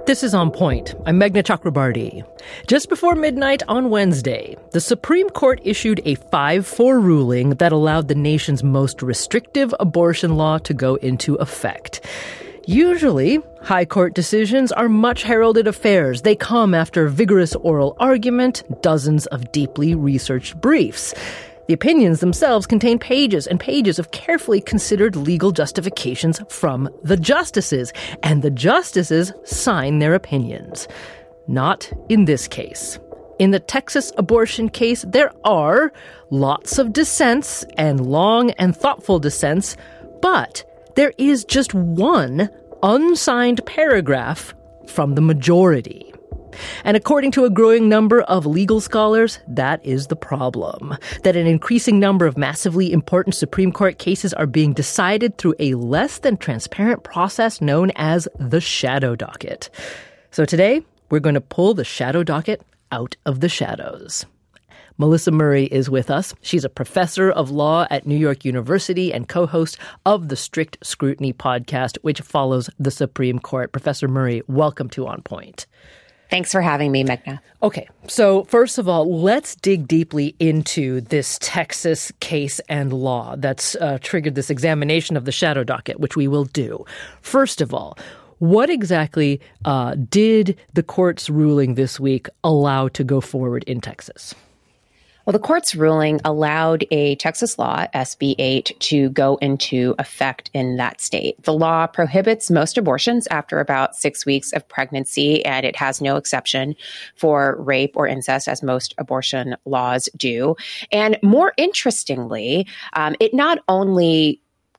This is On Point. I'm Meghna Chakrabarti. Just before midnight on Wednesday, the Supreme Court issued a 5-4 ruling that allowed the nation's most restrictive abortion law to go into effect. Usually, high court decisions are much heralded affairs. They come after vigorous oral argument, dozens of deeply researched briefs. The opinions themselves contain pages and pages of carefully considered legal justifications from the justices, and the justices sign their opinions. Not in this case. In the Texas abortion case, there are lots of dissents and long and thoughtful dissents, but there is just one unsigned paragraph from the majority. And according to a growing number of legal scholars, that is the problem. That an increasing number of massively important Supreme Court cases are being decided through a less than transparent process known as the shadow docket. So today, we're going to pull the shadow docket out of the shadows. Melissa Murray is with us. She's a professor of law at New York University and co-host of the Strict Scrutiny podcast, which follows the Supreme Court. Professor Murray, welcome to On Point. Thanks for having me, Meghna. Okay, so first of all, let's dig deeply into this Texas case and law that's triggered this examination of the shadow docket, which we will do. First of all, what exactly did the court's ruling this week allow to go forward in Texas? Well, the court's ruling allowed a Texas law, SB 8, to go into effect in that state. The law prohibits most abortions after about 6 weeks of pregnancy, and it has no exception for rape or incest, as most abortion laws do. And more interestingly, it not only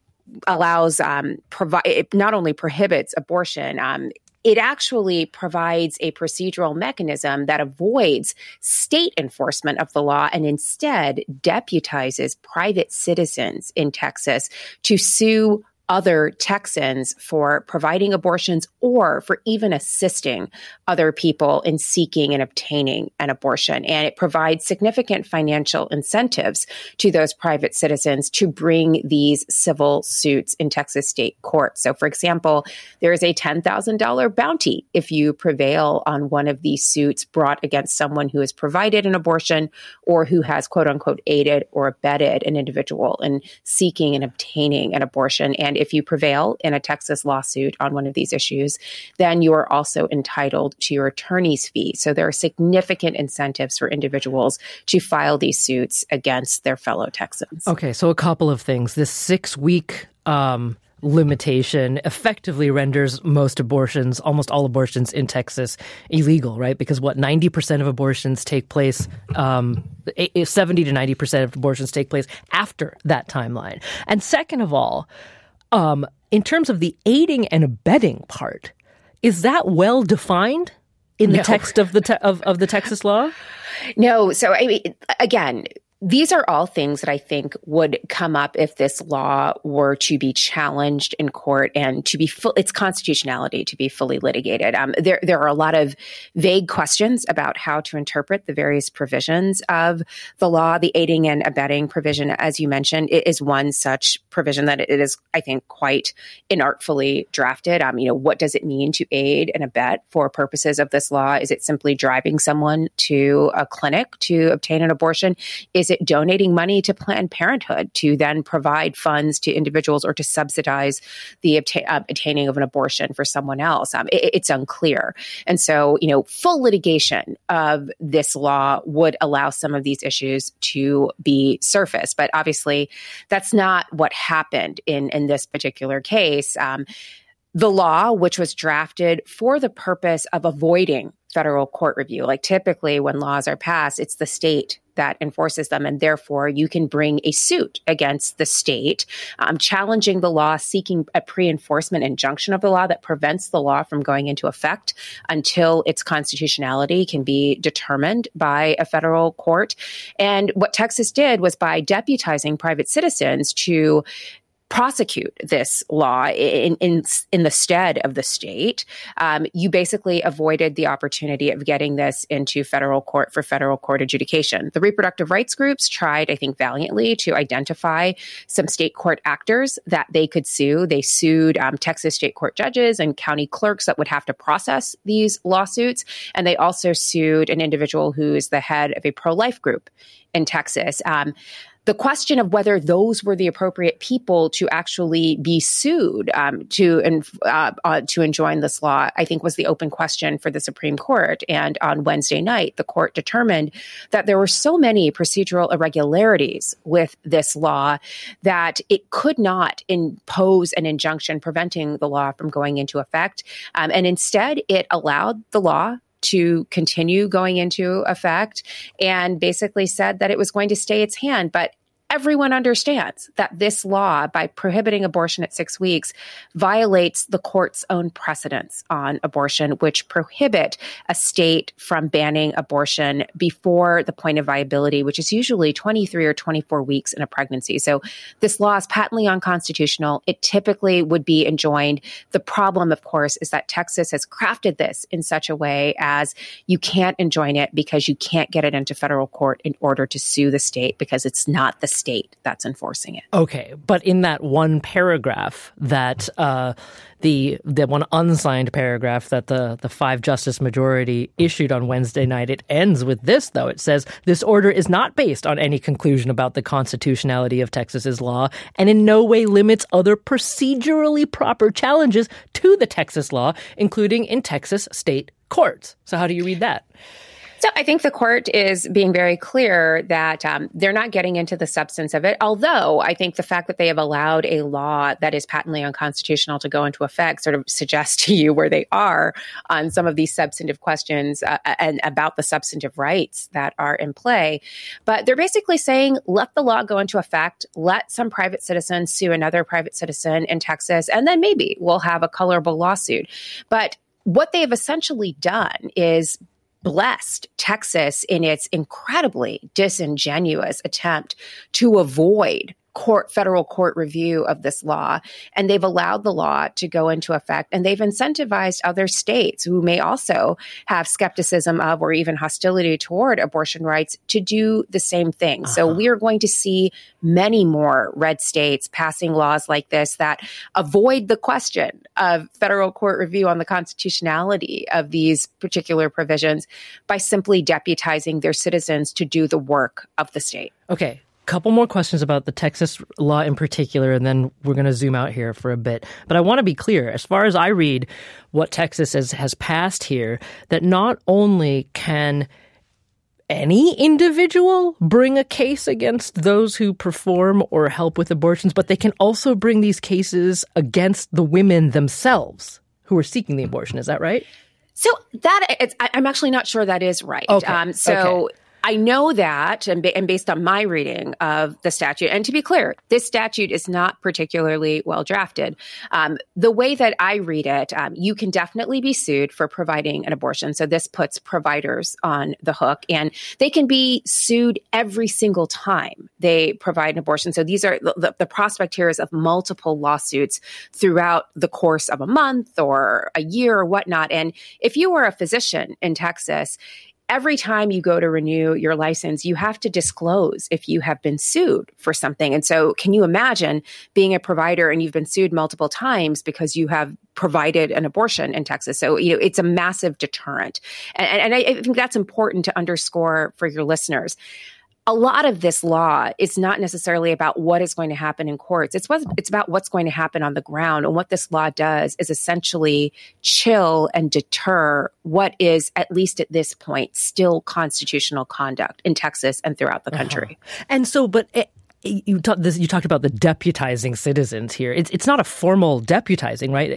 prohibits abortion, it actually provides a procedural mechanism that avoids state enforcement of the law and instead deputizes private citizens in Texas to sue other Texans for providing abortions or for even assisting other people in seeking and obtaining an abortion. And it provides significant financial incentives to those private citizens to bring these civil suits in Texas state court. So, for example, there is a $10,000 bounty if you prevail on one of these suits brought against someone who has provided an abortion or who has, quote unquote, aided or abetted an individual in seeking and obtaining an abortion. And if you prevail in a Texas lawsuit on one of these issues, then you are also entitled to your attorney's fee. So there are significant incentives for individuals to file these suits against their fellow Texans. Okay, so a couple of things. This 6-week limitation effectively renders most abortions, almost all abortions in Texas, illegal, right? Because 90% of abortions take place, 70 to 90% of abortions take place after that timeline. And second of all, in terms of the aiding and abetting part, is that well defined in the text of the Texas law? No. So, I mean, again, these are all things that I think would come up if this law were to be challenged in court and to be its constitutionality to be fully litigated. There are a lot of vague questions about how to interpret the various provisions of the law. The aiding and abetting provision, as you mentioned, it is one such provision that it is, I think, quite inartfully drafted. What does it mean to aid and abet for purposes of this law? Is it simply driving someone to a clinic to obtain an abortion? Is it donating money to Planned Parenthood to then provide funds to individuals or to subsidize the obtaining of an abortion for someone else? It's unclear. And so, full litigation of this law would allow some of these issues to be surfaced. But obviously, that's not what happened in this particular case. The law, which was drafted for the purpose of avoiding federal court review, like typically when laws are passed, it's the state that enforces them. And therefore, you can bring a suit against the state, challenging the law, seeking a pre-enforcement injunction of the law that prevents the law from going into effect until its constitutionality can be determined by a federal court. And what Texas did was by deputizing private citizens to prosecute this law in the stead of the state, you basically avoided the opportunity of getting this into federal court for federal court adjudication. The reproductive rights groups tried, I think, valiantly to identify some state court actors that they could sue. They sued Texas state court judges and county clerks that would have to process these lawsuits. And they also sued an individual who is the head of a pro-life group in Texas. The question of whether those were the appropriate people to actually be sued to enjoin this law, I think, was the open question for the Supreme Court. And on Wednesday night, the court determined that there were so many procedural irregularities with this law that it could not impose an injunction preventing the law from going into effect. And instead, it allowed the law to continue going into effect and basically said that it was going to stay its hand. But everyone understands that this law, by prohibiting abortion at 6 weeks, violates the court's own precedents on abortion, which prohibit a state from banning abortion before the point of viability, which is usually 23 or 24 weeks in a pregnancy. So this law is patently unconstitutional. It typically would be enjoined. The problem, of course, is that Texas has crafted this in such a way as you can't enjoin it because you can't get it into federal court in order to sue the state because it's not the state that's enforcing it. Okay, but in that one paragraph that the one unsigned paragraph that the 5-justice majority issued on Wednesday night, it ends with this, though. It says, this order is not based on any conclusion about the constitutionality of Texas's law and in no way limits other procedurally proper challenges to the Texas law, including in Texas state courts. So how do you read that? So I think the court is being very clear that they're not getting into the substance of it, although I think the fact that they have allowed a law that is patently unconstitutional to go into effect sort of suggests to you where they are on some of these substantive questions and about the substantive rights that are in play. But they're basically saying, let the law go into effect, let some private citizen sue another private citizen in Texas, and then maybe we'll have a colorable lawsuit. But what they have essentially done is blessed Texas in its incredibly disingenuous attempt to avoid federal court review of this law. And they've allowed the law to go into effect. And they've incentivized other states who may also have skepticism of or even hostility toward abortion rights to do the same thing. So we are going to see many more red states passing laws like this that avoid the question of federal court review on the constitutionality of these particular provisions by simply deputizing their citizens to do the work of the state. Okay. Couple more questions about the Texas law in particular, and then we're going to zoom out here for a bit. But I want to be clear, as far as I read what Texas has passed here, that not only can any individual bring a case against those who perform or help with abortions, but they can also bring these cases against the women themselves who are seeking the abortion. Is that right? So I'm actually not sure that is right. Okay. Okay. I know that, and based on my reading of the statute, and to be clear, this statute is not particularly well drafted. The way that I read it, you can definitely be sued for providing an abortion. So this puts providers on the hook, and they can be sued every single time they provide an abortion. So these are the prospect here is of multiple lawsuits throughout the course of a month or a year or whatnot. And if you are a physician in Texas, every time you go to renew your license, you have to disclose if you have been sued for something. And so can you imagine being a provider and you've been sued multiple times because you have provided an abortion in Texas? So, it's a massive deterrent. And I think that's important to underscore for your listeners. A lot of this law is not necessarily about what is going to happen in courts. It's about what's going to happen on the ground. And what this law does is essentially chill and deter what is, at least at this point, still constitutional conduct in Texas and throughout the country. And so, but you talked about the deputizing citizens here. It's not a formal deputizing, right?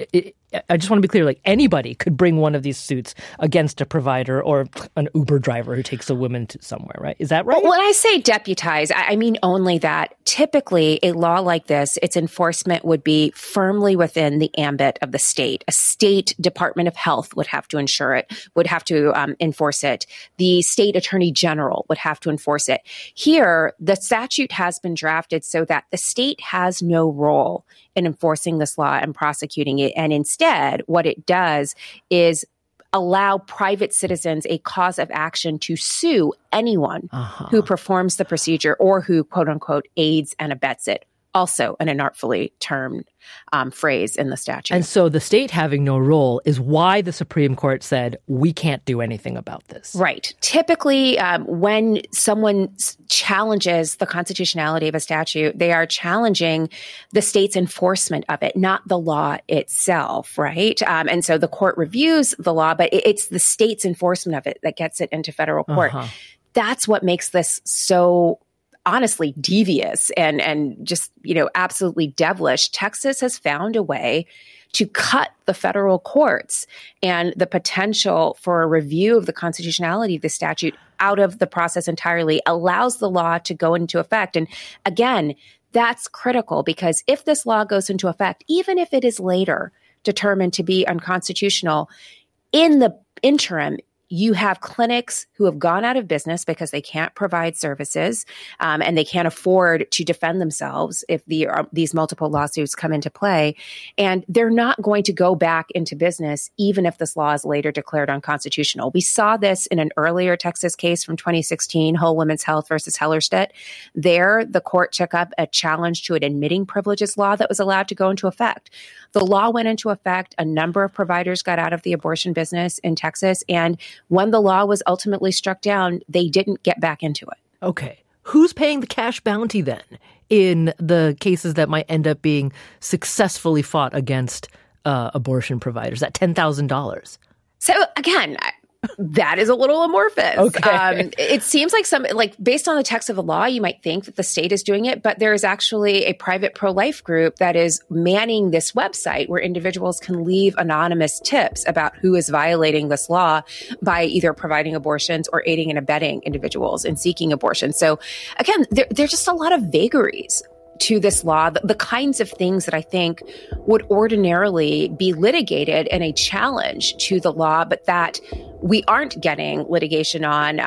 I just want to be clear, like anybody could bring one of these suits against a provider or an Uber driver who takes a woman to somewhere, right? Is that right? Well, when I say deputize, I mean only that typically a law like this, its enforcement would be firmly within the ambit of the state. A state Department of Health would have to ensure it, would have to enforce it. The state attorney general would have to enforce it. Here, the statute has been drafted so that the state has no role in enforcing this law and prosecuting it. And instead, what it does is allow private citizens a cause of action to sue anyone who performs the procedure or who, quote unquote, aids and abets it. Also an inartfully termed phrase in the statute. And so the state having no role is why the Supreme Court said, we can't do anything about this. Right. Typically, when someone challenges the constitutionality of a statute, they are challenging the state's enforcement of it, not the law itself, right? And so the court reviews the law, but it's the state's enforcement of it that gets it into federal court. That's what makes this so honestly devious and just, absolutely devilish. Texas has found a way to cut the federal courts and the potential for a review of the constitutionality of the statute out of the process entirely, allows the law to go into effect. And again, that's critical because if this law goes into effect, even if it is later determined to be unconstitutional, in the interim, you have clinics who have gone out of business because they can't provide services and they can't afford to defend themselves if these multiple lawsuits come into play. And they're not going to go back into business even if this law is later declared unconstitutional. We saw this in an earlier Texas case from 2016, Whole Women's Health versus Hellerstedt. There, the court took up a challenge to an admitting privileges law that was allowed to go into effect. The law went into effect. A number of providers got out of the abortion business in Texas. And when the law was ultimately struck down, they didn't get back into it. Okay. Who's paying the cash bounty then in the cases that might end up being successfully fought against abortion providers, that $10,000? So again, that is a little amorphous. Okay. It seems like based on the text of the law, you might think that the state is doing it, but there is actually a private pro-life group that is manning this website where individuals can leave anonymous tips about who is violating this law by either providing abortions or aiding and abetting individuals in seeking abortion. So again, there's just a lot of vagaries to this law, the kinds of things that I think would ordinarily be litigated in a challenge to the law, but that we aren't getting litigation on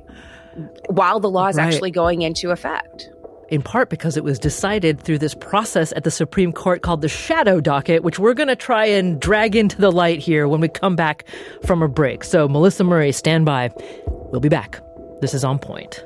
while the law is actually going into effect. In part because it was decided through this process at the Supreme Court called the shadow docket, which we're going to try and drag into the light here when we come back from a break. So Melissa Murray, stand by. We'll be back. This is On Point.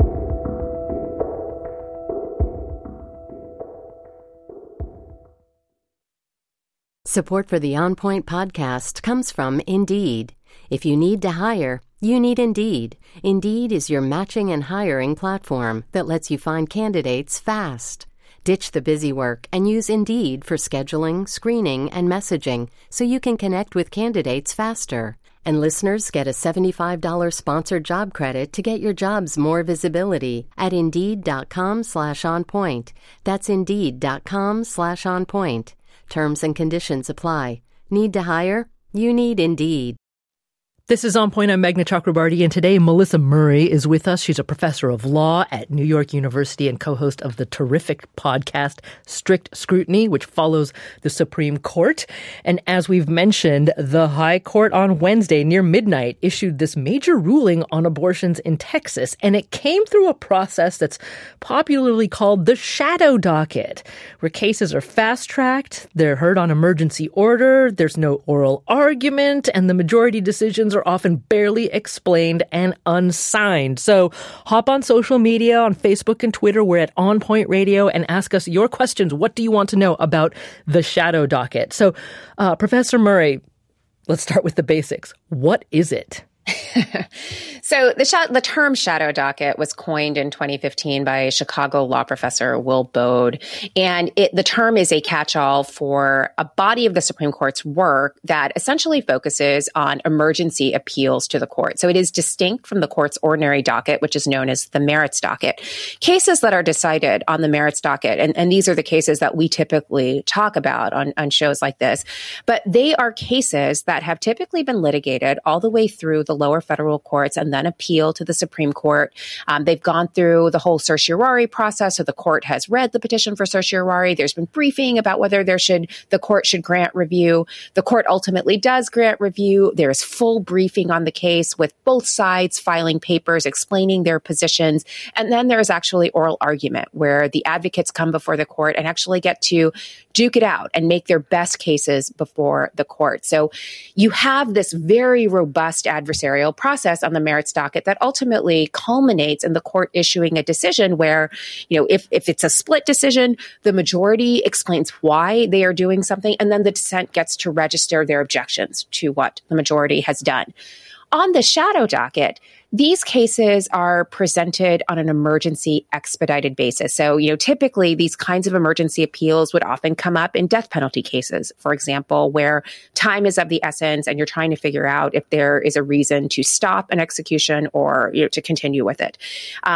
Support for the On Point podcast comes from Indeed. If you need to hire, you need Indeed. Indeed is your matching and hiring platform that lets you find candidates fast. Ditch the busy work and use Indeed for scheduling, screening, and messaging so you can connect with candidates faster. And listeners get a $75 sponsored job credit to get your jobs more visibility at Indeed.com/onpoint. That's Indeed.com/onpoint. Terms and conditions apply. Need to hire? You need Indeed. This is On Point. I'm Meghna Chakrabarty, and today Melissa Murray is with us. She's a professor of law at New York University and co-host of the terrific podcast Strict Scrutiny, which follows the Supreme Court. And as we've mentioned, the High Court on Wednesday near midnight issued this major ruling on abortions in Texas, and it came through a process that's popularly called the shadow docket, where cases are fast-tracked, they're heard on emergency order, there's no oral argument, and the majority decisions are often barely explained and unsigned. So hop on social media, on Facebook and Twitter. We're at On Point Radio, and ask us your questions. What do you want to know about the shadow docket? So, Professor Murray, let's start with the basics. What is it? So the term shadow docket was coined in 2015 by Chicago law professor Will Bode. And the term is a catch-all for a body of the Supreme Court's work that essentially focuses on emergency appeals to the court. So it is distinct from the court's ordinary docket, which is known as the merits docket. Cases that are decided on the merits docket, and these are the cases that we typically talk about on shows like this, but they are cases that have typically been litigated all the way through the lower federal courts and then appeal to the Supreme Court. They've gone through the whole certiorari process, so the court has read the petition for certiorari. There's been briefing about whether the court should grant review. The court ultimately does grant review. There's full briefing on the case with both sides filing papers explaining their positions. And then there's actually oral argument where the advocates come before the court and actually get to duke it out and make their best cases before the court. So you have this very robust adversarial process on the merits docket that ultimately culminates in the court issuing a decision where, if it's a split decision, the majority explains why they are doing something, and then the dissent gets to register their objections to what the majority has done. On the shadow docket, these cases are presented on an emergency expedited basis. So, typically these kinds of emergency appeals would often come up in death penalty cases, for example, where time is of the essence and you're trying to figure out if there is a reason to stop an execution or to continue with it.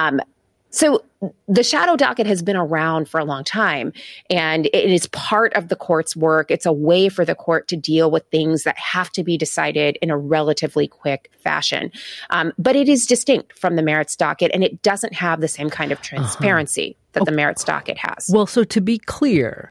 So the shadow docket has been around for a long time, and it is part of the court's work. It's a way for the court to deal with things that have to be decided in a relatively quick fashion. But it is distinct from the merits docket, and it doesn't have the same kind of transparency that the merits docket has. Well, so to be clear,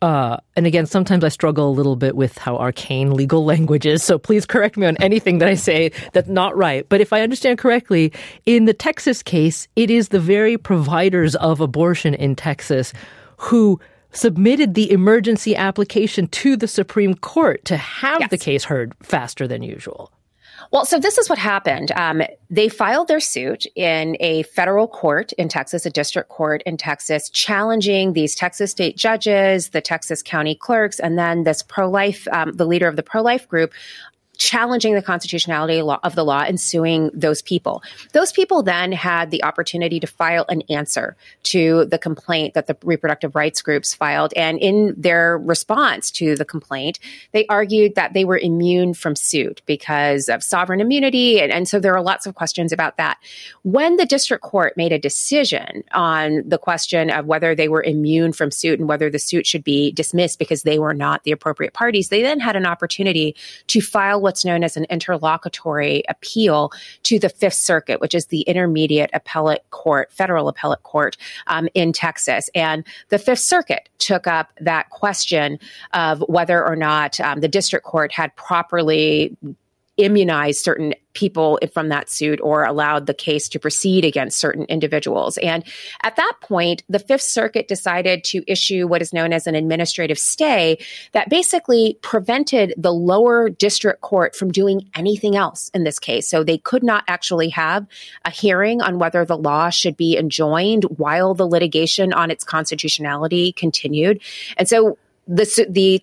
and again, sometimes I struggle a little bit with how arcane legal language is, so please correct me on anything that I say that's not right. But if I understand correctly, in the Texas case, it is the very providers of abortion in Texas who submitted the emergency application to the Supreme Court to have the case heard faster than usual. Well, so this is what happened. They filed their suit in a federal court in Texas, a district court in Texas, challenging these Texas state judges, the Texas county clerks, and then this pro-life, the leader of the pro-life group, challenging the constitutionality of the law and suing those people. Those people then had the opportunity to file an answer to the complaint that the reproductive rights groups filed. And in their response to the complaint, they argued that they were immune from suit because of sovereign immunity. And so there are lots of questions about that. When the district court made a decision on the question of whether they were immune from suit and whether the suit should be dismissed because they were not the appropriate parties, they then had an opportunity to file what's known as an interlocutory appeal to the Fifth Circuit, which is the intermediate appellate court, federal appellate court in Texas. And the Fifth Circuit took up that question of whether or not the district court had properly immunized certain people from that suit or allowed the case to proceed against certain individuals. And at that point, the Fifth Circuit decided to issue what is known as an administrative stay that basically prevented the lower district court from doing anything else in this case. So they could not actually have a hearing on whether the law should be enjoined while the litigation on its constitutionality continued. And so the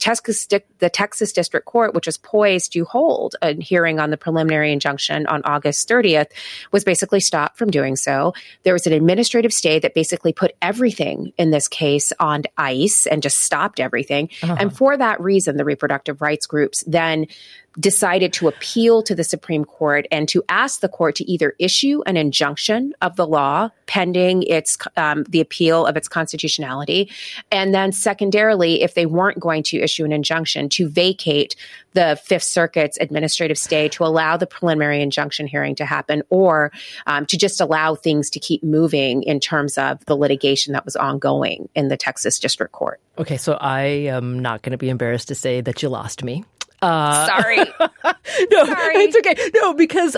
Texas District Court, which was poised to hold a hearing on the preliminary injunction on August 30th, was basically stopped from doing so. There was an administrative stay that basically put everything in this case on ice and just stopped everything. And for that reason, the reproductive rights groups then decided to appeal to the Supreme Court and to ask the court to either issue an injunction of the law pending its the appeal of its constitutionality, and then secondarily, if they weren't going to issue an injunction, to vacate the Fifth Circuit's administrative stay to allow the preliminary injunction hearing to happen, or to just allow things to keep moving in terms of the litigation that was ongoing in the Texas District Court. Okay, so I am not going to be embarrassed to say that you lost me. Sorry. No, it's okay. No, because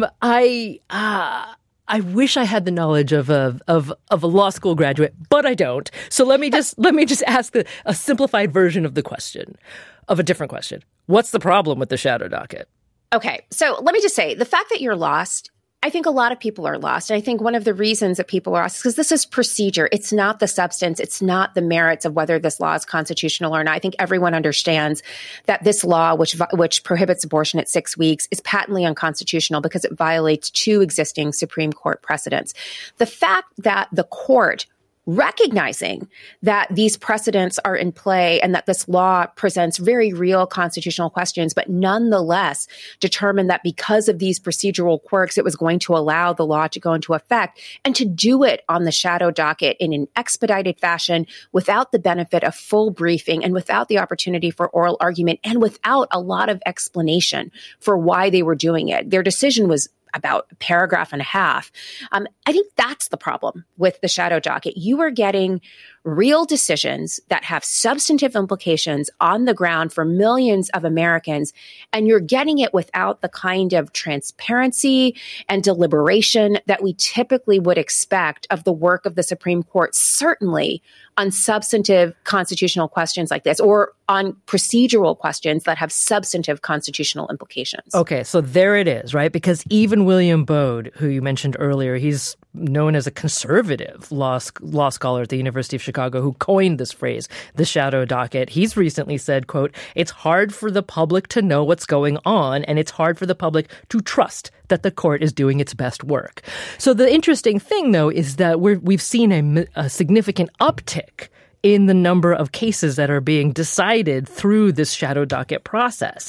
I wish I had the knowledge of a law school graduate, but I don't. So let me just ask a simplified version of the question, of a different question. What's the problem with the shadow docket? Okay, so let me just say, the fact that you're lost I think a lot of people are lost. I think one of the reasons that people are lost is because this is procedure. It's not the substance. It's not the merits of whether this law is constitutional or not. I think everyone understands that this law, which prohibits abortion at 6 weeks, is patently unconstitutional because it violates two existing Supreme Court precedents. The fact that the court, recognizing that these precedents are in play and that this law presents very real constitutional questions, but nonetheless determined that because of these procedural quirks, it was going to allow the law to go into effect, and to do it on the shadow docket in an expedited fashion without the benefit of full briefing and without the opportunity for oral argument and without a lot of explanation for why they were doing it. Their decision was about a paragraph and a half. I think that's the problem with the shadow docket. You are getting real decisions that have substantive implications on the ground for millions of Americans, and you're getting it without the kind of transparency and deliberation that we typically would expect of the work of the Supreme Court, certainly on substantive constitutional questions like this, or on procedural questions that have substantive constitutional implications. Okay, so there it is, right? Because even William Baude, who you mentioned earlier, he's known as a conservative law scholar at the University of Chicago who coined this phrase, the shadow docket. He's recently said, quote, "It's hard for the public to know what's going on, and it's hard for the public to trust that the court is doing its best work." So the interesting thing, though, is that we've seen a significant uptick in the number of cases that are being decided through this shadow docket process.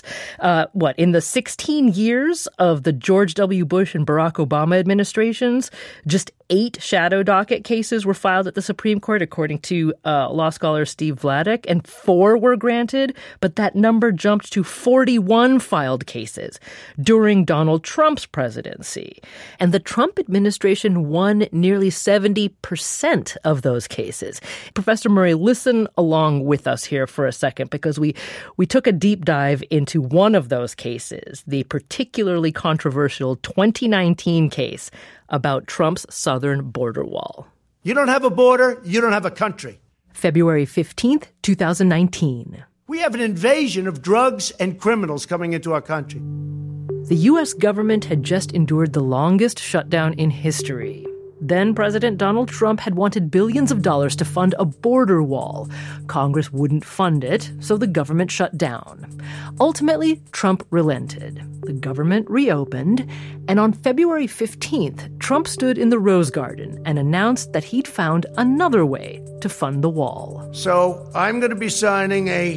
In the 16 years of the George W. Bush and Barack Obama administrations, just 8 shadow docket cases were filed at the Supreme Court, according to law scholar Steve Vladeck, and 4 were granted, but that number jumped to 41 filed cases during Donald Trump's presidency. And the Trump administration won nearly 70% of those cases. Professor Murray, listen along with us here for a second, because we took a deep dive into one of those cases, the particularly controversial 2019 case about Trump's southern border wall. You don't have a border, you don't have a country. February 15th, 2019. We have an invasion of drugs and criminals coming into our country. The U.S. government had just endured the longest shutdown in history. Then President Donald Trump had wanted billions of dollars to fund a border wall. Congress wouldn't fund it, so the government shut down. Ultimately, Trump relented. The government reopened, and on February 15th, Trump stood in the Rose Garden and announced that he'd found another way to fund the wall. So I'm going to be signing a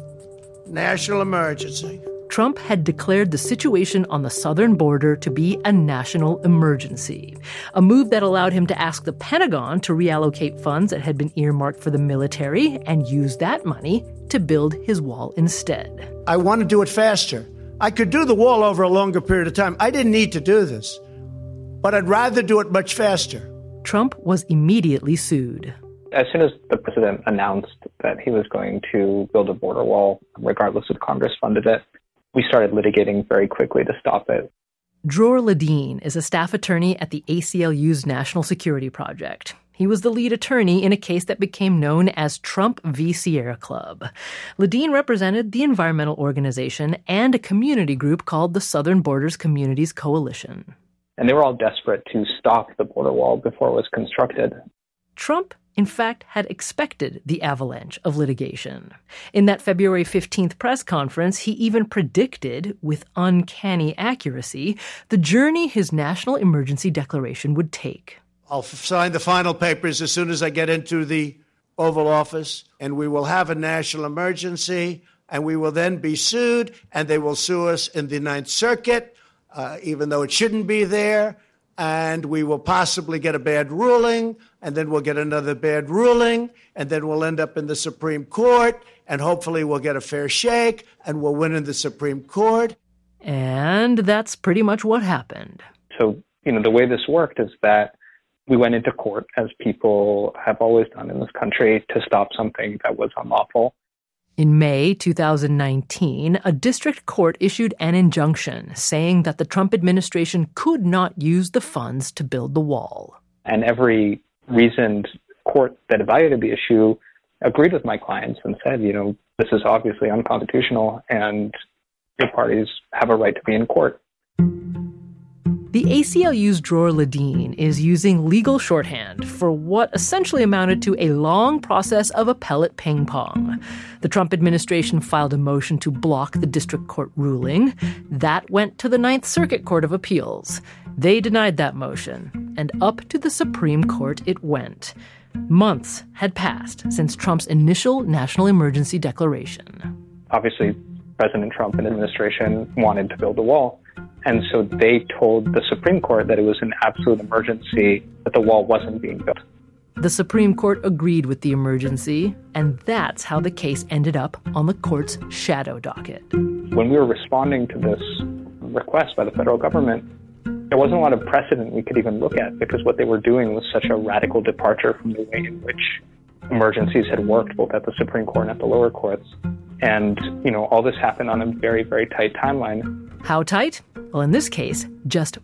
national emergency. Trump had declared the situation on the southern border to be a national emergency, a move that allowed him to ask the Pentagon to reallocate funds that had been earmarked for the military and use that money to build his wall instead. I want to do it faster. I could do the wall over a longer period of time. I didn't need to do this, but I'd rather do it much faster. Trump was immediately sued. As soon as the president announced that he was going to build a border wall, regardless if Congress funded it, we started litigating very quickly to stop it. Dror Ledeen is a staff attorney at the ACLU's National Security Project. He was the lead attorney in a case that became known as Trump v. Sierra Club. Ledeen represented the environmental organization and a community group called the Southern Borders Communities Coalition. And they were all desperate to stop the border wall before it was constructed. Trump, in fact, had expected the avalanche of litigation. In that February 15th press conference, he even predicted, with uncanny accuracy, the journey his national emergency declaration would take. I'll sign the final papers as soon as I get into the Oval Office, and we will have a national emergency, and we will then be sued, and they will sue us in the Ninth Circuit, even though it shouldn't be there. And we will possibly get a bad ruling, and then we'll get another bad ruling, and then we'll end up in the Supreme Court, and hopefully we'll get a fair shake, and we'll win in the Supreme Court. And that's pretty much what happened. So, the way this worked is that we went into court, as people have always done in this country, to stop something that was unlawful. In May 2019, a district court issued an injunction saying that the Trump administration could not use the funds to build the wall. And every reasoned court that evaluated the issue agreed with my clients and said, this is obviously unconstitutional and the parties have a right to be in court. The ACLU's Dror Ledeen is using legal shorthand for what essentially amounted to a long process of appellate ping-pong. The Trump administration filed a motion to block the district court ruling. That went to the Ninth Circuit Court of Appeals. They denied that motion, and up to the Supreme Court it went. Months had passed since Trump's initial national emergency declaration. Obviously, President Trump and the administration wanted to build a wall. And so they told the Supreme Court that it was an absolute emergency, that the wall wasn't being built. The Supreme Court agreed with the emergency, and that's how the case ended up on the court's shadow docket. When we were responding to this request by the federal government, there wasn't a lot of precedent we could even look at because what they were doing was such a radical departure from the way in which emergencies had worked both at the Supreme Court and at the lower courts. And, all this happened on a very, very tight timeline. How tight? Well, in this case, just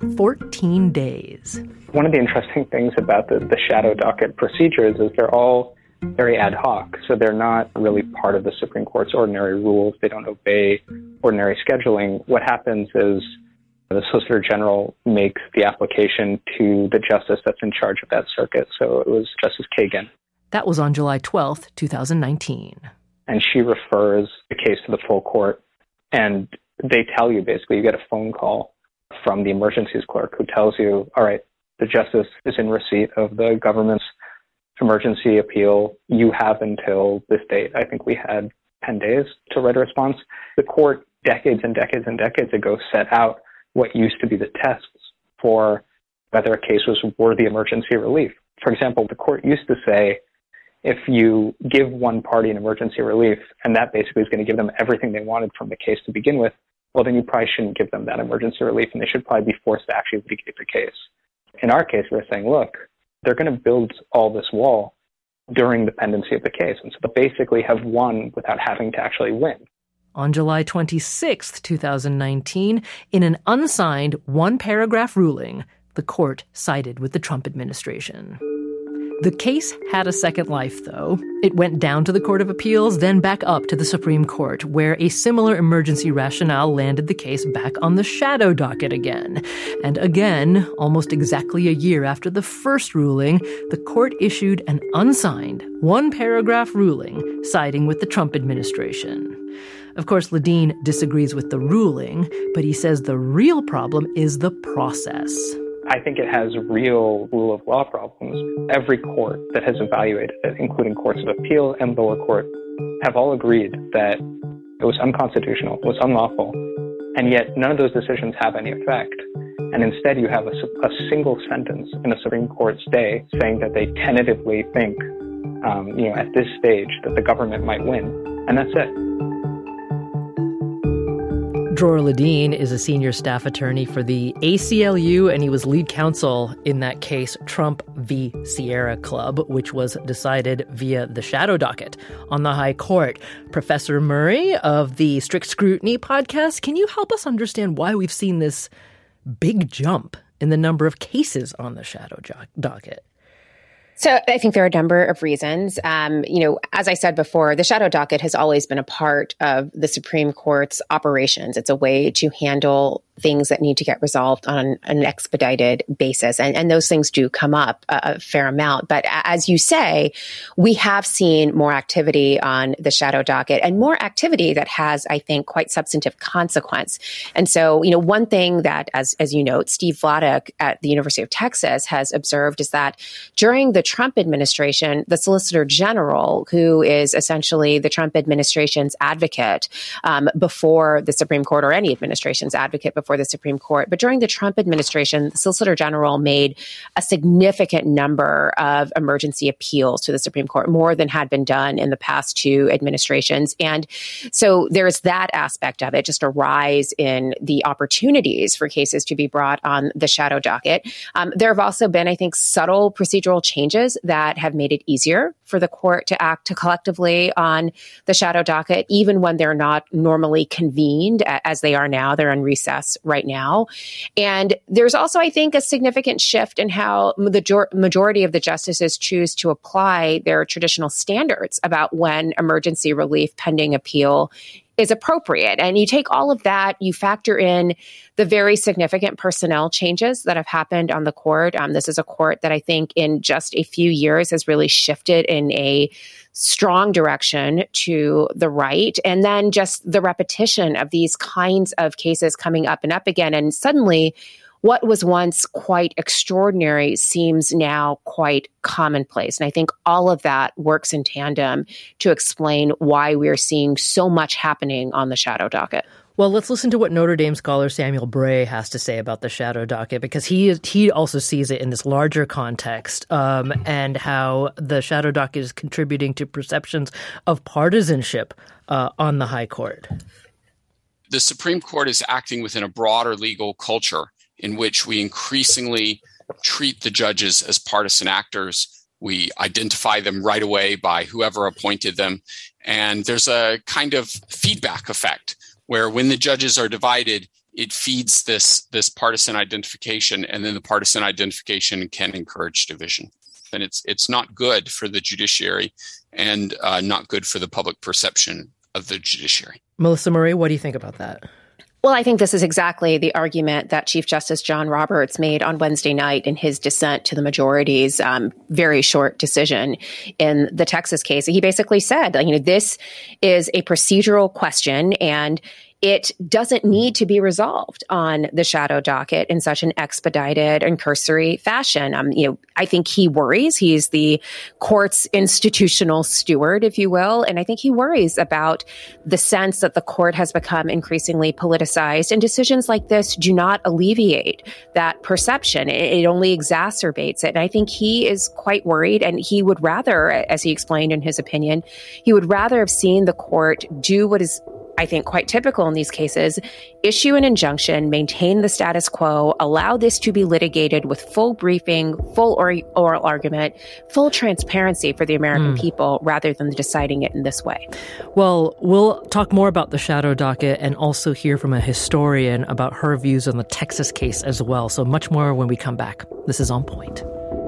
14 days. One of the interesting things about the shadow docket procedures is they're all very ad hoc. So they're not really part of the Supreme Court's ordinary rules. They don't obey ordinary scheduling. What happens is the Solicitor General makes the application to the justice that's in charge of that circuit. So it was Justice Kagan. That was on July 12th, 2019. And she refers the case to the full court. And they tell you, basically, you get a phone call from the emergencies clerk who tells you, all right, the justice is in receipt of the government's emergency appeal. You have until this date. I think we had 10 days to write a response. The court, decades and decades and decades ago, set out what used to be the tests for whether a case was worthy emergency relief. For example, the court used to say, if you give one party an emergency relief, and that basically is going to give them everything they wanted from the case to begin with, well, then you probably shouldn't give them that emergency relief, and they should probably be forced to actually litigate the case. In our case, we're saying, look, they're going to build all this wall during the pendency of the case, and so they basically have won without having to actually win. On July 26th, 2019, in an unsigned one-paragraph ruling, the court sided with the Trump administration. The case had a second life, though. It went down to the Court of Appeals, then back up to the Supreme Court, where a similar emergency rationale landed the case back on the shadow docket again. And again, almost exactly a year after the first ruling, the court issued an unsigned, one-paragraph ruling siding with the Trump administration. Of course, Ledeen disagrees with the ruling, but he says the real problem is the process. I think it has real rule of law problems. Every court that has evaluated it, including courts of appeal and lower court, have all agreed that it was unconstitutional, it was unlawful, and yet none of those decisions have any effect. And instead you have a single sentence in a Supreme Court stay saying that they tentatively think, at this stage that the government might win, and that's it. Dror Ledeen is a senior staff attorney for the ACLU, and he was lead counsel in that case, Trump v. Sierra Club, which was decided via the shadow docket on the High Court. Professor Murray of the Strict Scrutiny podcast, can you help us understand why we've seen this big jump in the number of cases on the shadow docket? So I think there are a number of reasons. As I said before, the shadow docket has always been a part of the Supreme Court's operations. It's a way to handle things that need to get resolved on an expedited basis. And those things do come up a fair amount. But as you say, we have seen more activity on the shadow docket and more activity that has, I think, quite substantive consequence. And so, one thing that, as you note, Steve Vladeck at the University of Texas has observed is that during the Trump administration, the Solicitor General, who is essentially the Trump administration's advocate before the Supreme Court, or any administration's advocate before the Supreme Court. But during the Trump administration, the Solicitor General made a significant number of emergency appeals to the Supreme Court, more than had been done in the past two administrations. And so there's that aspect of it, just a rise in the opportunities for cases to be brought on the shadow docket. There have also been, I think, subtle procedural changes that have made it easier for the court to act collectively on the shadow docket, even when they're not normally convened as they are now. They're on recess right now. And there's also, I think, a significant shift in how the majority of the justices choose to apply their traditional standards about when emergency relief pending appeal is appropriate. And you take all of that, you factor in the very significant personnel changes that have happened on the court. This is a court that I think in just a few years has really shifted in a strong direction to the right. And then just the repetition of these kinds of cases coming up and up again. And suddenly, what was once quite extraordinary seems now quite commonplace. And I think all of that works in tandem to explain why we're seeing so much happening on the shadow docket. Well, let's listen to what Notre Dame scholar Samuel Bray has to say about the shadow docket, because he also sees it in this larger context, and how the shadow docket is contributing to perceptions of partisanship on the high court. The Supreme Court is acting within a broader legal culture in which we increasingly treat the judges as partisan actors. We identify them right away by whoever appointed them. And there's a kind of feedback effect where when the judges are divided, it feeds this partisan identification, and then the partisan identification can encourage division. And it's not good for the judiciary and not good for the public perception of the judiciary. Melissa Murray, what do you think about that? Well, I think this is exactly the argument that Chief Justice John Roberts made on Wednesday night in his dissent to the majority's very short decision in the Texas case. He basically said, this is a procedural question, and it doesn't need to be resolved on the shadow docket in such an expedited and cursory fashion. I think he worries. He's the court's institutional steward, if you will. And I think he worries about the sense that the court has become increasingly politicized, and decisions like this do not alleviate that perception. It only exacerbates it. And I think he is quite worried, and he would rather, as he explained in his opinion, he would rather have seen the court do what is, I think, quite typical in these cases, issue an injunction, maintain the status quo, allow this to be litigated with full briefing, full oral argument, full transparency for the American people, rather than deciding it in this way. Well, we'll talk more about the shadow docket and also hear from a historian about her views on the Texas case as well. So much more when we come back. This is On Point.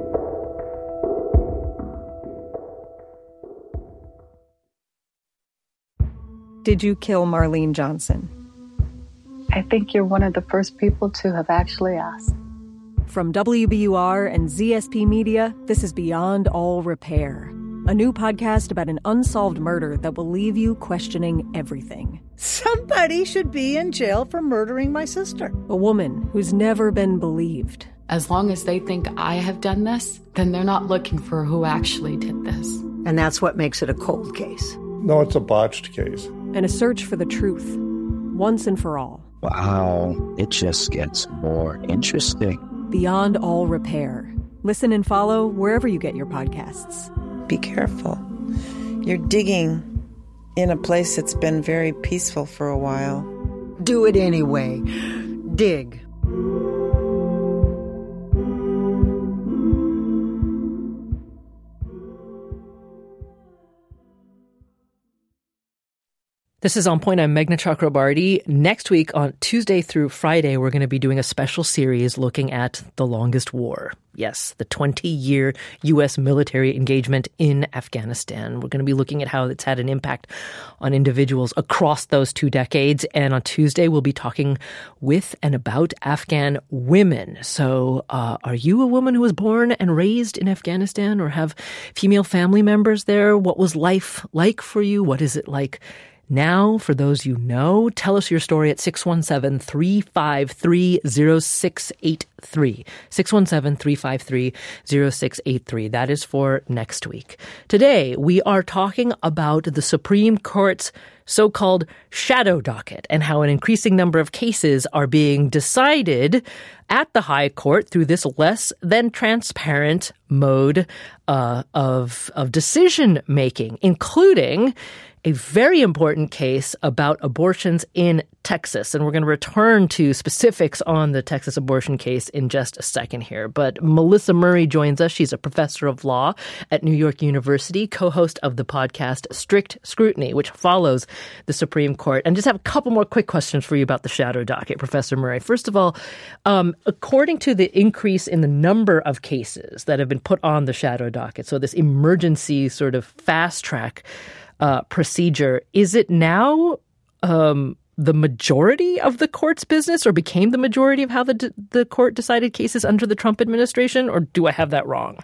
Did you kill Marlene Johnson? I think you're one of the first people to have actually asked. From WBUR and ZSP Media, this is Beyond All Repair, a new podcast about an unsolved murder that will leave you questioning everything. Somebody should be in jail for murdering my sister. A woman who's never been believed. As long as they think I have done this, then they're not looking for who actually did this. And that's what makes it a cold case. No, it's a botched case. And a search for the truth, once and for all. Wow, it just gets more interesting. Beyond All Repair. Listen and follow wherever you get your podcasts. Be careful. You're digging in a place that's been very peaceful for a while. Do it anyway. Dig. This is On Point. I'm Meghna Chakrabarty. Next week, on Tuesday through Friday, we're going to be doing a special series looking at the longest war. Yes, the 20-year U.S. military engagement in Afghanistan. We're going to be looking at how it's had an impact on individuals across those 2 decades. And on Tuesday, we'll be talking with and about Afghan women. So are you a woman who was born and raised in Afghanistan or have female family members there? What was life like for you? What is it like now, for those you know? Tell us your story at 617-353-0683. 617-353-0683. That is for next week. Today, we are talking about the Supreme Court's so-called shadow docket and how an increasing number of cases are being decided at the High Court through this less than transparent mode of decision-making, including a very important case about abortions in Texas. And we're going to return to specifics on the Texas abortion case in just a second here. But Melissa Murray joins us. She's a professor of law at New York University, co-host of the podcast Strict Scrutiny, which follows the Supreme Court. And just have a couple more quick questions for you about the shadow docket, Professor Murray. First of all, according to the increase in the number of cases that have been put on the shadow docket, so this emergency sort of fast track procedure, is it now the majority of the court's business, or became the majority of how the court decided cases under the Trump administration? Or do I have that wrong?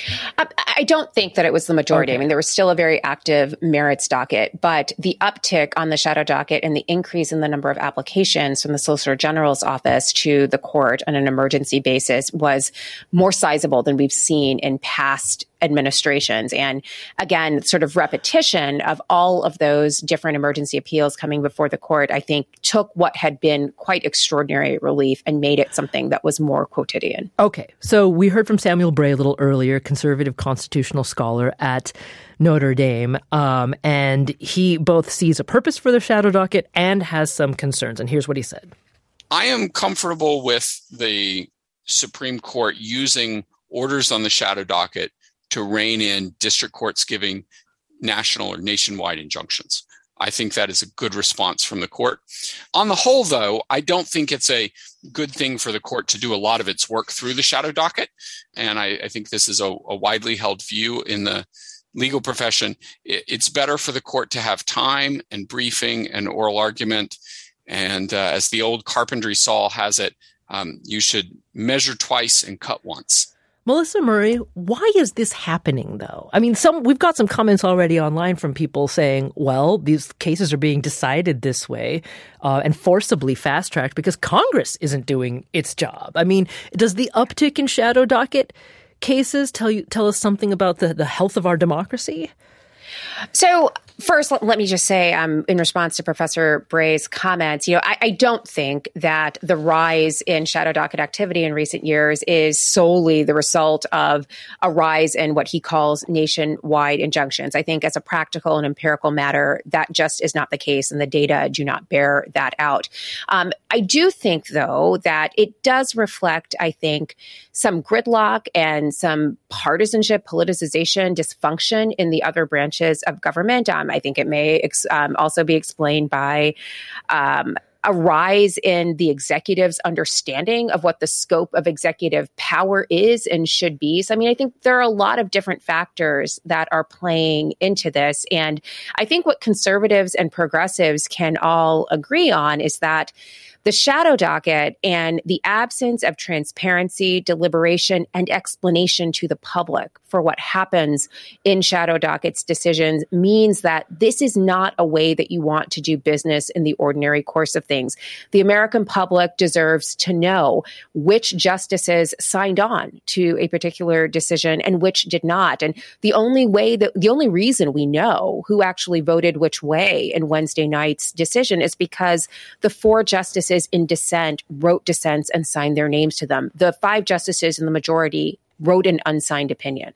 I don't think that it was the majority. Okay. I mean, there was still a very active merits docket, but the uptick on the shadow docket and the increase in the number of applications from the Solicitor General's office to the court on an emergency basis was more sizable than we've seen in past administrations. And again, sort of repetition of all of those different emergency appeals coming before the court, I think, took what had been quite extraordinary relief and made it something that was more quotidian. Okay. So we heard from Samuel Bray a little earlier, conservative constitutional scholar at Notre Dame, and he both sees a purpose for the shadow docket and has some concerns. And here's what he said. I am comfortable with the Supreme Court using orders on the shadow docket to rein in district courts giving national or nationwide injunctions. I think that is a good response from the court. On the whole, though, I don't think it's a good thing for the court to do a lot of its work through the shadow docket. And I think this is a widely held view in the legal profession. It's better for the court to have time and briefing and oral argument. And as the old carpentry saw has it, you should measure twice and cut once. Melissa Murray, why is this happening, though? I mean, we've got some comments already online from people saying, well, these cases are being decided this way and forcibly fast-tracked because Congress isn't doing its job. I mean, does the uptick in shadow docket cases tell us something about the health of our democracy? So first, let me just say, in response to Professor Bray's comments, I don't think that the rise in shadow docket activity in recent years is solely the result of a rise in what he calls nationwide injunctions. I think as a practical and empirical matter, that just is not the case, and the data do not bear that out. I do think, though, that it does reflect, I think, some gridlock and some partisanship, politicization, dysfunction in the other branches of government. I think it may also be explained by a rise in the executive's understanding of what the scope of executive power is and should be. So, I mean, I think there are a lot of different factors that are playing into this. And I think what conservatives and progressives can all agree on is that the shadow docket and the absence of transparency, deliberation, and explanation to the public for what happens in shadow docket's decisions means that this is not a way that you want to do business in the ordinary course of things. The American public deserves to know which justices signed on to a particular decision and which did not. And the only reason we know who actually voted which way in Wednesday night's decision is because the 4 justices in dissent wrote dissents and signed their names to them. The 5 justices in the majority wrote an unsigned opinion.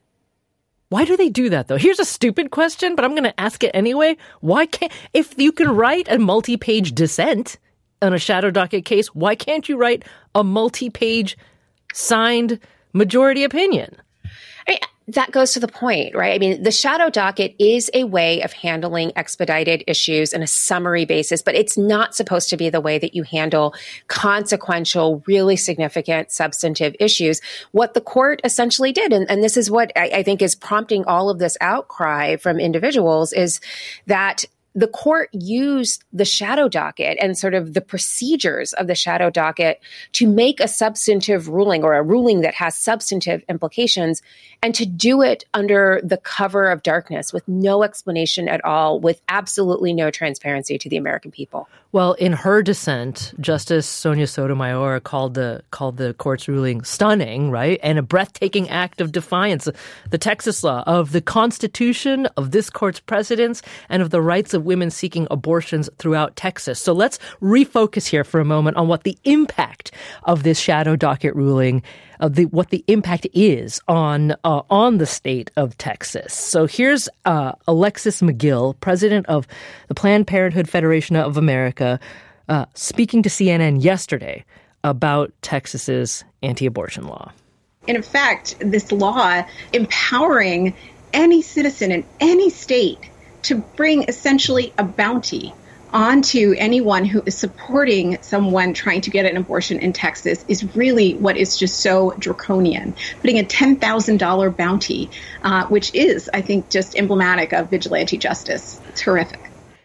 Why do they do that, though? Here's a stupid question, but I'm going to ask it anyway. Why can't, if you can write a multi-page dissent on a shadow docket case, why can't you write a multi-page signed majority opinion? I mean, that goes to the point, right? I mean, the shadow docket is a way of handling expedited issues in a summary basis, but it's not supposed to be the way that you handle consequential, really significant substantive issues. What the court essentially did, and this is what I think is prompting all of this outcry from individuals, is that the court used the shadow docket and sort of the procedures of the shadow docket to make a substantive ruling, or a ruling that has substantive implications, and to do it under the cover of darkness with no explanation at all, with absolutely no transparency to the American people. Well, in her dissent, Justice Sonia Sotomayor called the court's ruling stunning, right? And a breathtaking act of defiance, the Texas law, of the Constitution, of this court's precedents, and of the rights of women seeking abortions throughout Texas. So let's refocus here for a moment on what the impact of this shadow docket ruling, what the impact is on the state of Texas. So here's Alexis McGill, president of the Planned Parenthood Federation of America, speaking to CNN yesterday about Texas's anti-abortion law. And in fact, this law empowering any citizen in any state to bring essentially a bounty onto anyone who is supporting someone trying to get an abortion in Texas is really what is just so draconian. Putting a $10,000 bounty, which is, I think, just emblematic of vigilante justice. It's horrific.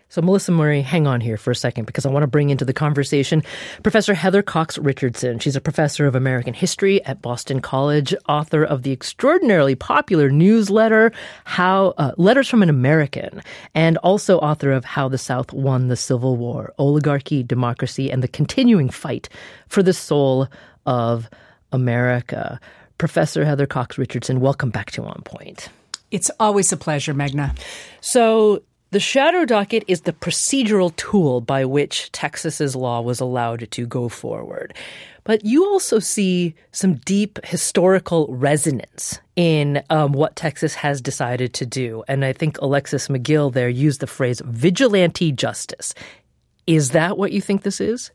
So Melissa Murray, hang on here for a second because I want to bring into the conversation Professor Heather Cox Richardson. She's a professor of American history at Boston College, author of the extraordinarily popular newsletter, Letters from an American, and also author of How the South Won the Civil War, Oligarchy, Democracy, and the Continuing Fight for the Soul of America. Professor Heather Cox Richardson, welcome back to On Point. It's always a pleasure, Meghna. So the shadow docket is the procedural tool by which Texas's law was allowed to go forward. But you also see some deep historical resonance in what Texas has decided to do. And I think Alexis McGill there used the phrase vigilante justice. Is that what you think this is?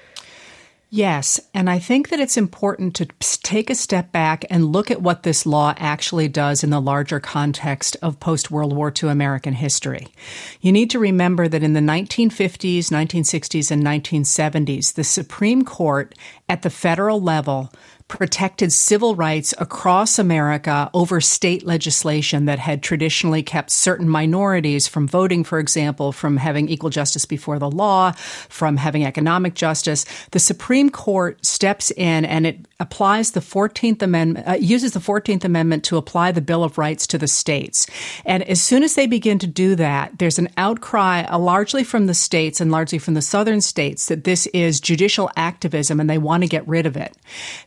Yes, and I think that it's important to take a step back and look at what this law actually does in the larger context of post-World War II American history. You need to remember that in the 1950s, 1960s, and 1970s, the Supreme Court at the federal level protected civil rights across America over state legislation that had traditionally kept certain minorities from voting, for example, from having equal justice before the law, from having economic justice. The Supreme Court steps in and it applies the 14th Amendment, uses the 14th Amendment to apply the Bill of Rights to the states. And as soon as they begin to do that, there's an outcry, largely from the states and largely from the southern states, that this is judicial activism and they want to get rid of it.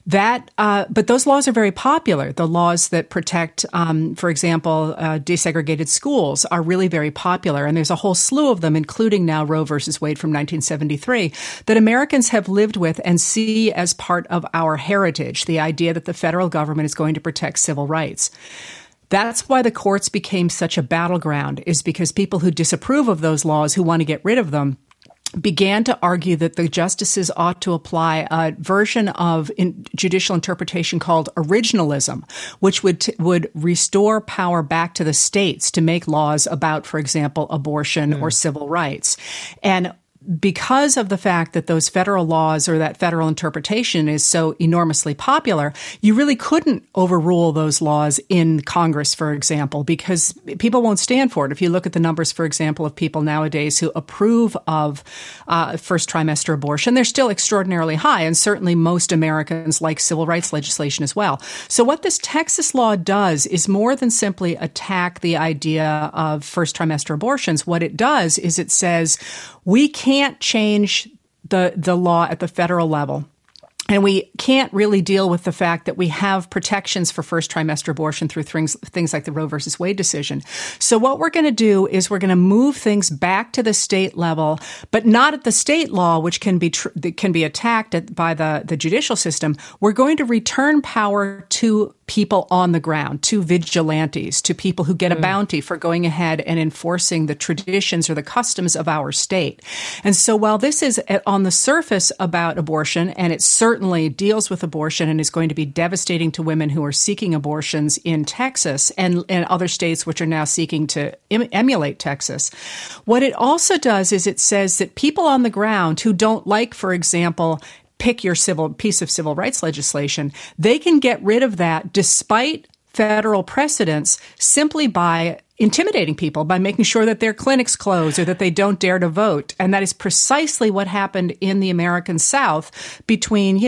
But those laws are very popular. The laws that protect, for example, desegregated schools are really very popular. And there's a whole slew of them, including now Roe versus Wade from 1973, that Americans have lived with and see as part of our heritage, the idea that the federal government is going to protect civil rights. That's why the courts became such a battleground, is because people who disapprove of those laws, who want to get rid of them, began to argue that the justices ought to apply a version of judicial interpretation called originalism, which would restore power back to the states to make laws about, for example, abortion or civil rights. And because of the fact that those federal laws or that federal interpretation is so enormously popular, you really couldn't overrule those laws in Congress, for example, because people won't stand for it. If you look at the numbers, for example, of people nowadays who approve of first trimester abortion, they're still extraordinarily high. And certainly most Americans like civil rights legislation as well. So what this Texas law does is more than simply attack the idea of first trimester abortions. What it does is it says, we can't change the law at the federal level. And we can't really deal with the fact that we have protections for first trimester abortion through things like the Roe versus Wade decision. So what we're going to do is we're going to move things back to the state level, but not at the state law, which can be attacked by the judicial system. We're going to return power to people on the ground, to vigilantes, to people who get a bounty for going ahead and enforcing the traditions or the customs of our state. And so while this is on the surface about abortion, and it certainly deals with abortion and is going to be devastating to women who are seeking abortions in Texas and other states which are now seeking to emulate Texas, what it also does is it says that people on the ground who don't like, for example, pick your piece of civil rights legislation, they can get rid of that despite federal precedents simply by intimidating people, by making sure that their clinics close or that they don't dare to vote. And that is precisely what happened in the American South between,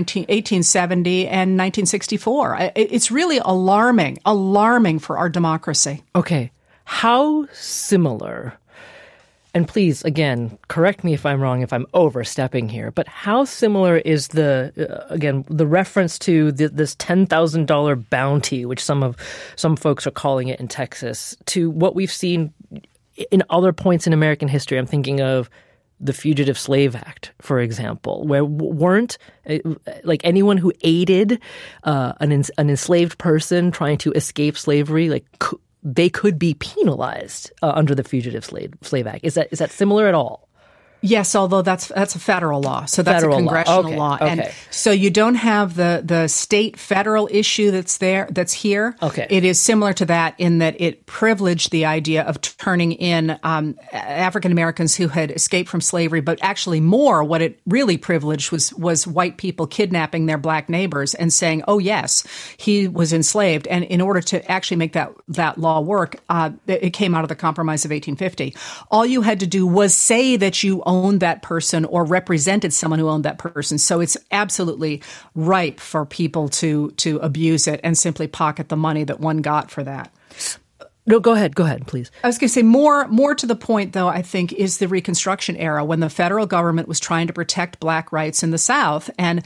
1870 and 1964. It's really alarming for our democracy. Okay. How similar, and please, again, correct me if I'm wrong, if I'm overstepping here, but how similar is the reference to this $10,000 bounty, which some folks are calling it in Texas, to what we've seen in other points in American history? I'm thinking of the Fugitive Slave Act, for example, where weren't like anyone who aided an enslaved person trying to escape slavery, they could be penalized under the Fugitive Slave Act. Is that similar at all? Yes, although that's a federal law. So that's federal a congressional law. law. Okay. And so you don't have the state federal issue that's here. Okay. It is similar to that in that it privileged the idea of turning in African Americans who had escaped from slavery, but actually more what it really privileged was white people kidnapping their black neighbors and saying, oh, yes, he was enslaved. And in order to actually make that law work, it came out of the Compromise of 1850. All you had to do was say that you owned that person or represented someone who owned that person. So it's absolutely ripe for people to abuse it and simply pocket the money that one got for that. No, go ahead, please. I was going to say more to the point, though, I think, is the Reconstruction era when the federal government was trying to protect black rights in the South. And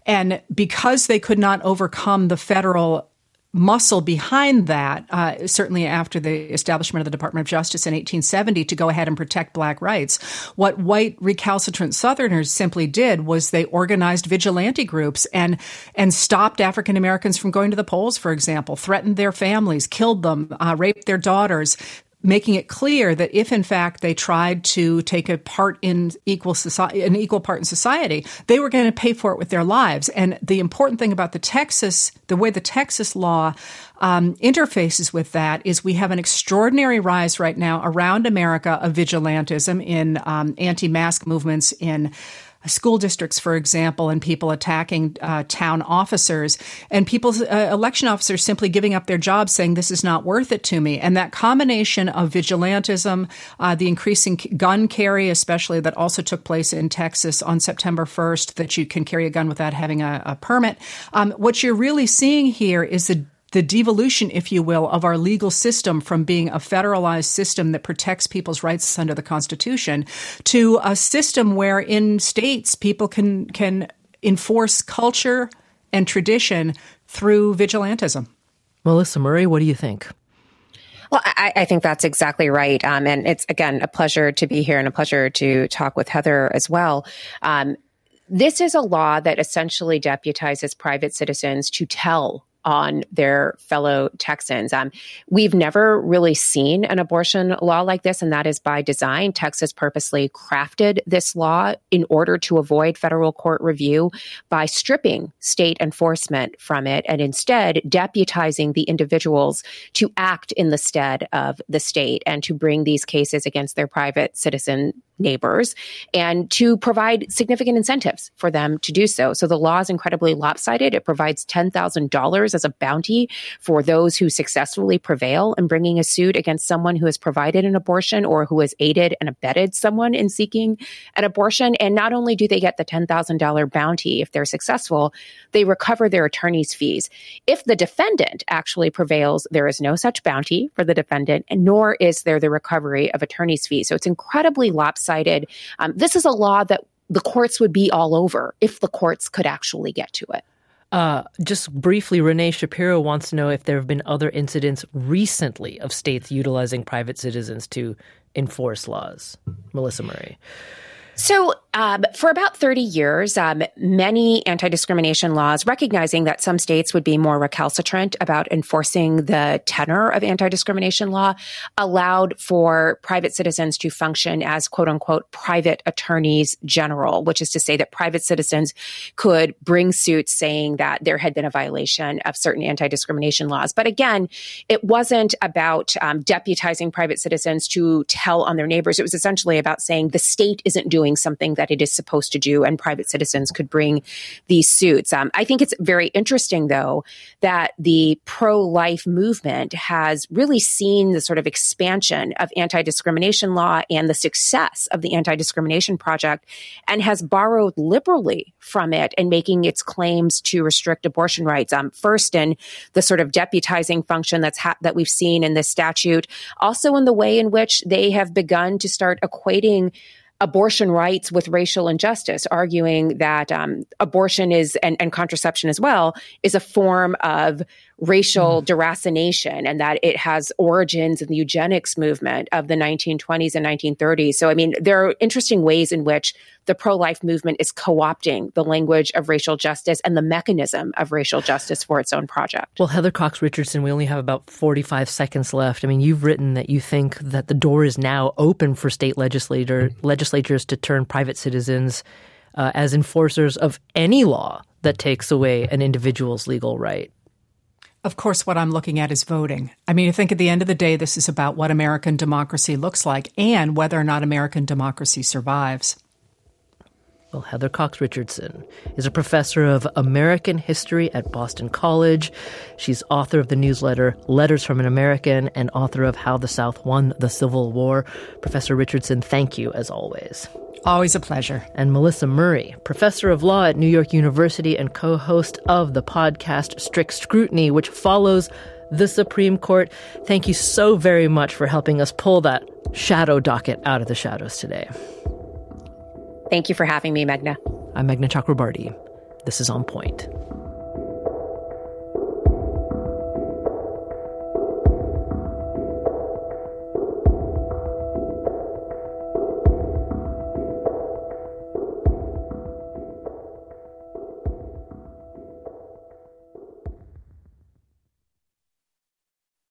because they could not overcome the federal muscle behind that, certainly after the establishment of the Department of Justice in 1870 to go ahead and protect black rights, what white recalcitrant Southerners simply did was they organized vigilante groups and stopped African Americans from going to the polls, for example, threatened their families, killed them, raped their daughters, making it clear that if, in fact, they tried to take an equal part in society, they were going to pay for it with their lives. And the important thing about the way the Texas law interfaces with that is we have an extraordinary rise right now around America of vigilantism in anti-mask movements in school districts, for example, and people attacking town officers and people's election officers simply giving up their jobs saying this is not worth it to me. And that combination of vigilantism, the increasing gun carry, especially that also took place in Texas on September 1st, that you can carry a gun without having a permit. What you're really seeing here is the devolution, if you will, of our legal system from being a federalized system that protects people's rights under the Constitution to a system where in states people can enforce culture and tradition through vigilantism. Melissa Murray, what do you think? Well, I think that's exactly right. And it's, again, a pleasure to be here and a pleasure to talk with Heather as well. This is a law that essentially deputizes private citizens to tell on their fellow Texans. We've never really seen an abortion law like this, and that is by design. Texas purposely crafted this law in order to avoid federal court review by stripping state enforcement from it and instead deputizing the individuals to act in the stead of the state and to bring these cases against their private citizen neighbors and to provide significant incentives for them to do so. So the law is incredibly lopsided. It provides $10,000 as a bounty for those who successfully prevail in bringing a suit against someone who has provided an abortion or who has aided and abetted someone in seeking an abortion. And not only do they get the $10,000 bounty if they're successful, they recover their attorney's fees. If the defendant actually prevails, there is no such bounty for the defendant, and nor is there the recovery of attorney's fees. So it's incredibly lopsided. This is a law that the courts would be all over if the courts could actually get to it. Just briefly, Renee Shapiro wants to know if there have been other incidents recently of states utilizing private citizens to enforce laws. Melissa Murray. So for about 30 years, many anti-discrimination laws, recognizing that some states would be more recalcitrant about enforcing the tenor of anti-discrimination law, allowed for private citizens to function as, quote unquote, private attorneys general, which is to say that private citizens could bring suits saying that there had been a violation of certain anti-discrimination laws. But again, it wasn't about deputizing private citizens to tell on their neighbors. It was essentially about saying the state isn't doing something that it is supposed to do, and private citizens could bring these suits. I think it's very interesting, though, that the pro-life movement has really seen the sort of expansion of anti-discrimination law and the success of the Anti-Discrimination Project, and has borrowed liberally from it in making its claims to restrict abortion rights. First, in the sort of deputizing function that we've seen in this statute, also in the way in which they have begun to start equating abortion rights with racial injustice, arguing that abortion is, and contraception as well, is a form of racial deracination, and that it has origins in the eugenics movement of the 1920s and 1930s. So, I mean, there are interesting ways in which the pro-life movement is co-opting the language of racial justice and the mechanism of racial justice for its own project. Well, Heather Cox Richardson, we only have about 45 seconds left. I mean, you've written that you think that the door is now open for state legislators legislatures to turn private citizens as enforcers of any law that takes away an individual's legal right? Of course, what I'm looking at is voting. I mean, I think at the end of the day, this is about what American democracy looks like and whether or not American democracy survives. Well, Heather Cox Richardson is a professor of American history at Boston College. She's author of the newsletter Letters from an American and author of How the South Won the Civil War. Professor Richardson, thank you as always. Always a pleasure. And Melissa Murray, professor of law at New York University and co-host of the podcast Strict Scrutiny, which follows the Supreme Court. Thank you so very much for helping us pull that shadow docket out of the shadows today. Thank you for having me, Meghna. I'm Meghna Chakrabarti. This is On Point.